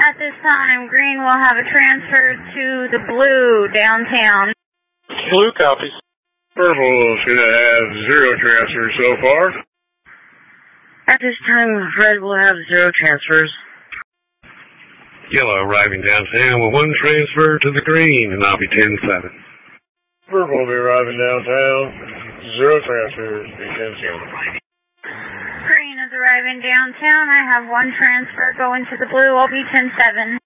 At this time, green will have a transfer to the blue downtown. Blue copies. Purple is going to have 0 transfers so far. At this time, red will have 0 transfers. Yellow arriving downtown with 1 transfer to the green, and I'll be 10-7. Purple will be arriving downtown, 0 transfers, be 10-7. Green is arriving downtown. I have 1 transfer going to the blue. I'll be 10-7.